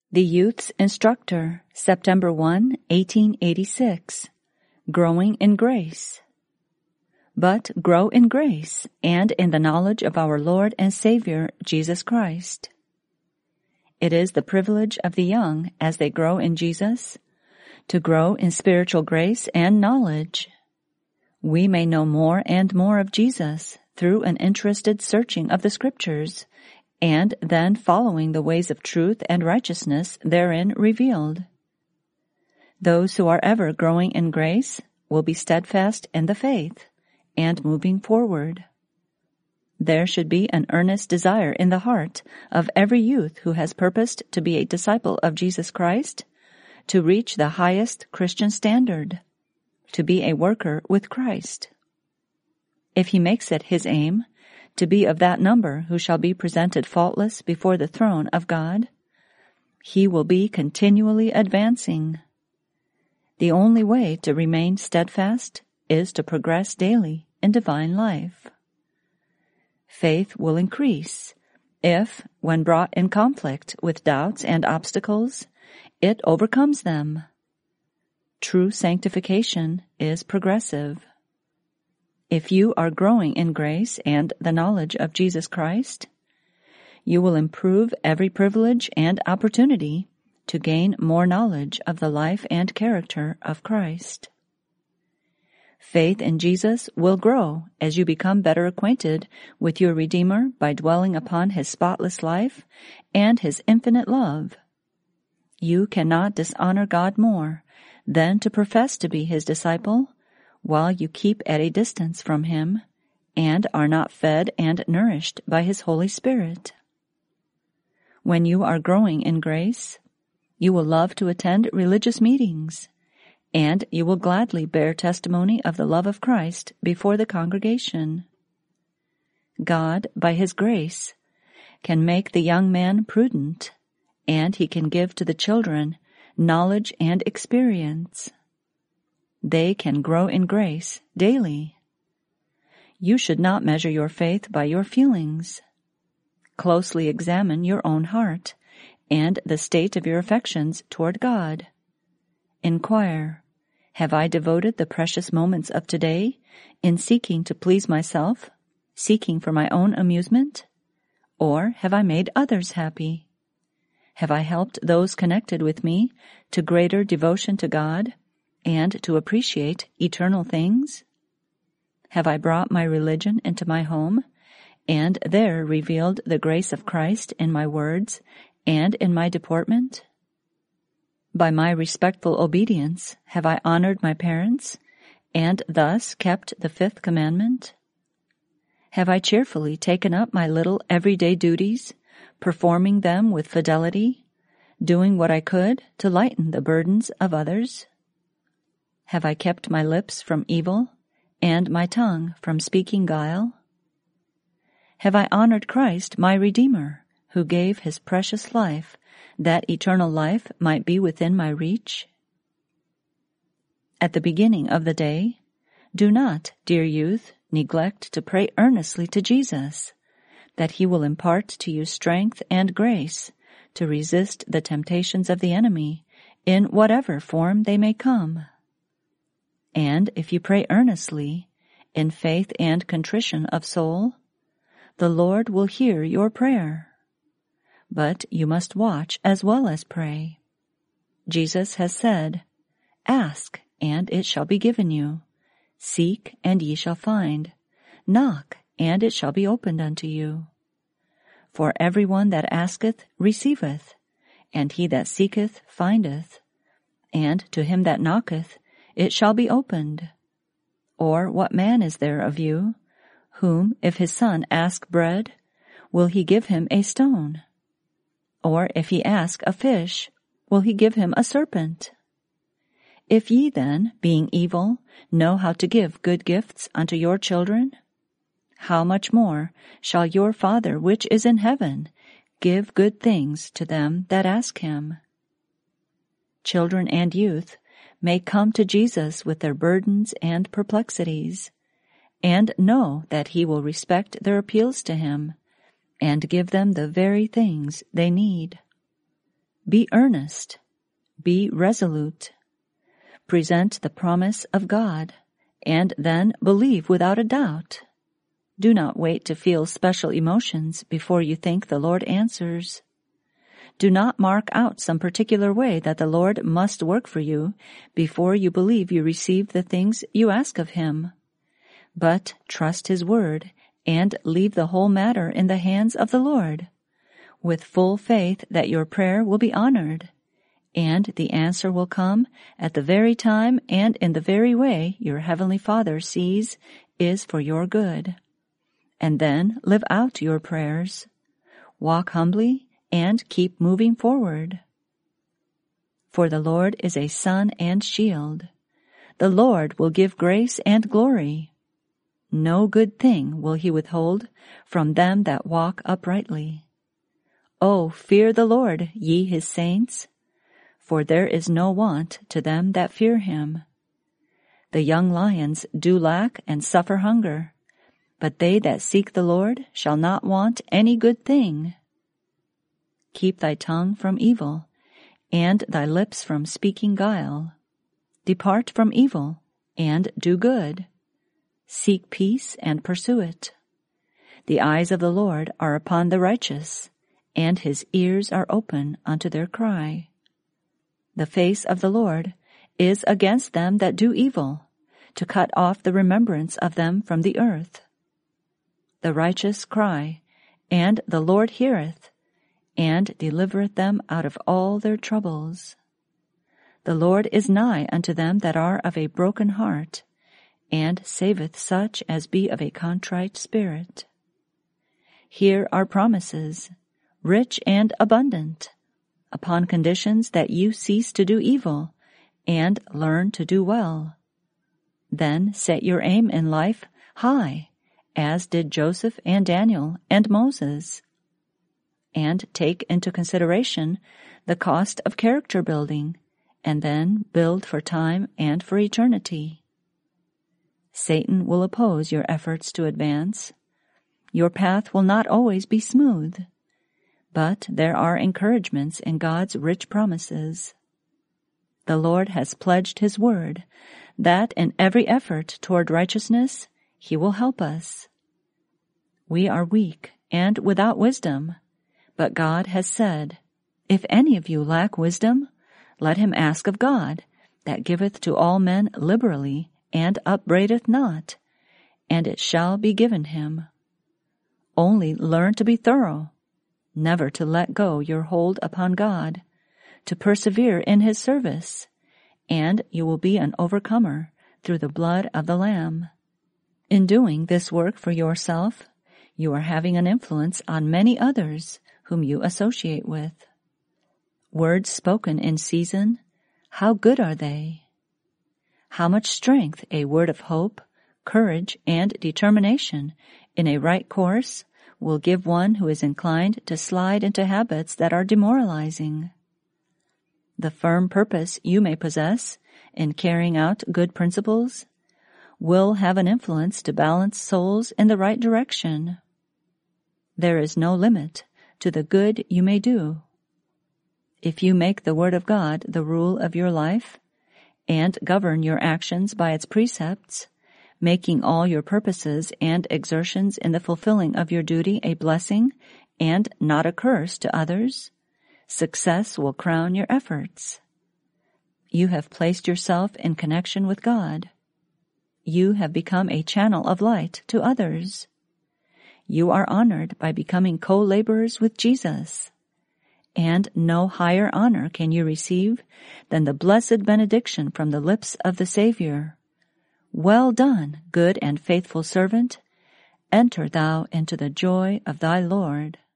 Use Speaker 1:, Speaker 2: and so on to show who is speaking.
Speaker 1: The Youth's Instructor, September 1, 1886. Growing in Grace. But grow in grace and in the knowledge of our Lord and Savior, Jesus Christ. It is the privilege of the young, as they grow in Jesus, to grow in spiritual grace and knowledge. We may know more and more of Jesus through an interested searching of the Scriptures, and then following the ways of truth and righteousness therein revealed. Those who are ever growing in grace will be steadfast in the faith and moving forward. There should be an earnest desire in the heart of every youth who has purposed to be a disciple of Jesus Christ, to reach the highest Christian standard, to be a worker with Christ. If he makes it his aim to be of that number who shall be presented faultless before the throne of God, he will be continually advancing. The only way to remain steadfast is to progress daily in divine life. Faith will increase if, when brought in conflict with doubts and obstacles, it overcomes them. True sanctification is progressive. If you are growing in grace and the knowledge of Jesus Christ, you will improve every privilege and opportunity to gain more knowledge of the life and character of Christ. Faith in Jesus will grow as you become better acquainted with your Redeemer by dwelling upon his spotless life and his infinite love. You cannot dishonor God more than to profess to be his disciple while you keep at a distance from him and are not fed and nourished by his Holy Spirit. When you are growing in grace, you will love to attend religious meetings, and you will gladly bear testimony of the love of Christ before the congregation. God, by his grace, can make the young man prudent, and he can give to the children knowledge and experience. They can grow in grace daily. You should not measure your faith by your feelings. Closely examine your own heart and the state of your affections toward God. Inquire, have I devoted the precious moments of today in seeking to please myself, seeking for my own amusement? Or have I made others happy? Have I helped those connected with me to greater devotion to God and to appreciate eternal things? Have I brought my religion into my home and there revealed the grace of Christ in my words and in my deportment? By my respectful obedience have I honored my parents and thus kept the fifth commandment? Have I cheerfully taken up my little everyday duties, performing them with fidelity, doing what I could to lighten the burdens of others? Have I kept my lips from evil and my tongue from speaking guile? Have I honored Christ, my Redeemer, who gave his precious life that eternal life might be within my reach? At the beginning of the day, do not, dear youth, neglect to pray earnestly to Jesus, that he will impart to you strength and grace to resist the temptations of the enemy in whatever form they may come. And if you pray earnestly, in faith and contrition of soul, the Lord will hear your prayer. But you must watch as well as pray. Jesus has said, "Ask, and it shall be given you. Seek, and ye shall find. Knock, and it shall be opened unto you. For every one that asketh receiveth, and he that seeketh findeth, and to him that knocketh it shall be opened. Or what man is there of you, whom, if his son ask bread, will he give him a stone? Or if he ask a fish, will he give him a serpent? If ye then, being evil, know how to give good gifts unto your children, how much more shall your Father which is in heaven give good things to them that ask him?" Children and youth may come to Jesus with their burdens and perplexities, and know that he will respect their appeals to him and give them the very things they need. Be earnest. Be resolute. Present the promise of God, and then believe without a doubt. Do not wait to feel special emotions before you think the Lord answers. Do not mark out some particular way that the Lord must work for you before you believe you receive the things you ask of Him. But trust His word and leave the whole matter in the hands of the Lord, with full faith that your prayer will be honored, and the answer will come at the very time and in the very way your Heavenly Father sees is for your good. And then live out your prayers. Walk humbly and keep moving forward. For the Lord is a sun and shield. The Lord will give grace and glory. No good thing will He withhold from them that walk uprightly. O fear the Lord, ye His saints, for there is no want to them that fear Him. The young lions do lack and suffer hunger, but they that seek the Lord shall not want any good thing. Keep thy tongue from evil, and thy lips from speaking guile. Depart from evil, and do good. Seek peace and pursue it. The eyes of the Lord are upon the righteous, and His ears are open unto their cry. The face of the Lord is against them that do evil, to cut off the remembrance of them from the earth. The righteous cry, and the Lord heareth, and delivereth them out of all their troubles. The Lord is nigh unto them that are of a broken heart, and saveth such as be of a contrite spirit. Here are promises, rich and abundant, upon conditions that you cease to do evil, and learn to do well. Then set your aim in life high, as did Joseph and Daniel and Moses. And take into consideration the cost of character building, and then build for time and for eternity. Satan will oppose your efforts to advance. Your path will not always be smooth, but there are encouragements in God's rich promises. The Lord has pledged His word that in every effort toward righteousness He will help us. We are weak and without wisdom, but God has said, If any of you lack wisdom, let him ask of God, that giveth to all men liberally, and upbraideth not, and it shall be given him. Only learn to be thorough, never to let go your hold upon God, to persevere in His service, and you will be an overcomer through the blood of the Lamb. In doing this work for yourself, you are having an influence on many others whom you associate with. Words spoken in season, how good are they? How much strength a word of hope, courage, and determination in a right course will give one who is inclined to slide into habits that are demoralizing. The firm purpose you may possess in carrying out good principles will have an influence to balance souls in the right direction. There is no limit to the good you may do. If you make the Word of God the rule of your life, and govern your actions by its precepts, making all your purposes and exertions in the fulfilling of your duty a blessing and not a curse to others, success will crown your efforts. You have placed yourself in connection with God. You have become a channel of light to others. You are honored by becoming co-laborers with Jesus. And no higher honor can you receive than the blessed benediction from the lips of the Savior. Well done, good and faithful servant. Enter thou into the joy of thy Lord.